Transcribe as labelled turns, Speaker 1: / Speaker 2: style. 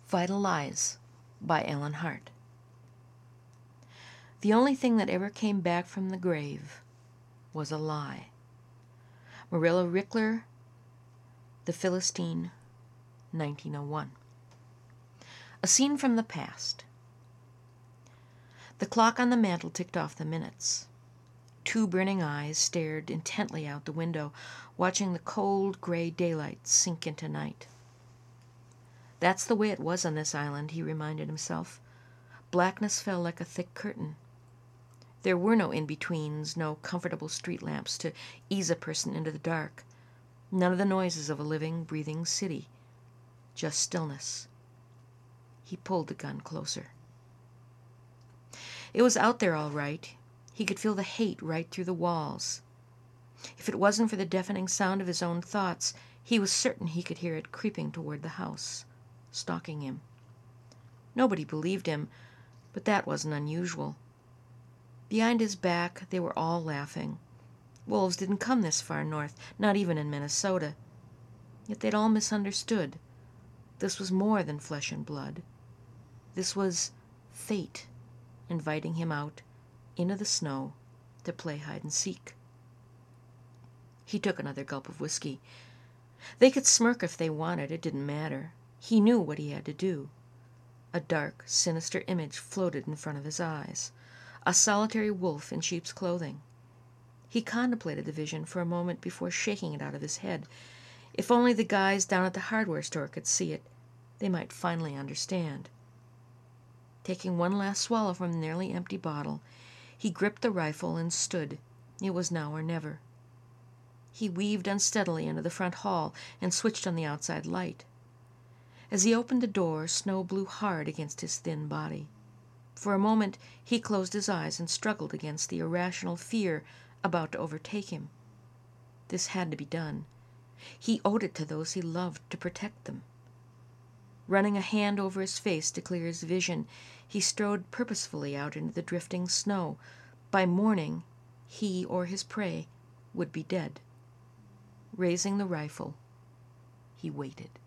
Speaker 1: Vital Lies by Ellen Hart. The only thing that ever came back from the grave was a lie. Marilla Rickler, The Philistine, 1901. A scene from the past. The clock on the mantel ticked off the minutes. Two burning eyes stared intently out the window, watching the cold, gray daylight sink into night. That's the way it was on this island, he reminded himself. Blackness fell like a thick curtain. There were no in-betweens, no comfortable street lamps to ease a person into the dark. None of the noises of a living, breathing city. Just stillness. He pulled the gun closer. It was out there all right. He could feel the hate right through the walls. If it wasn't for the deafening sound of his own thoughts, he was certain he could hear it creeping toward the house, stalking him. Nobody believed him, but that wasn't unusual. Behind his back, they were all laughing. Wolves didn't come this far north, not even in Minnesota. Yet they'd all misunderstood. This was more than flesh and blood. This was fate inviting him out into the snow to play hide and seek. He took another gulp of whiskey. They could smirk if they wanted, it didn't matter. He knew what he had to do. A dark, sinister image floated in front of his eyes. A solitary wolf in sheep's clothing. He contemplated the vision for a moment before shaking it out of his head. If only the guys down at the hardware store could see it, they might finally understand. Taking one last swallow from the nearly empty bottle, he gripped the rifle and stood. It was now or never. He weaved unsteadily into the front hall and switched on the outside light. As he opened the door, snow blew hard against his thin body. For a moment he closed his eyes and struggled against the irrational fear about to overtake him. This had to be done. He owed it to those he loved to protect them. Running a hand over his face to clear his vision, he strode purposefully out into the drifting snow. By morning, he or his prey would be dead. Raising the rifle, he waited.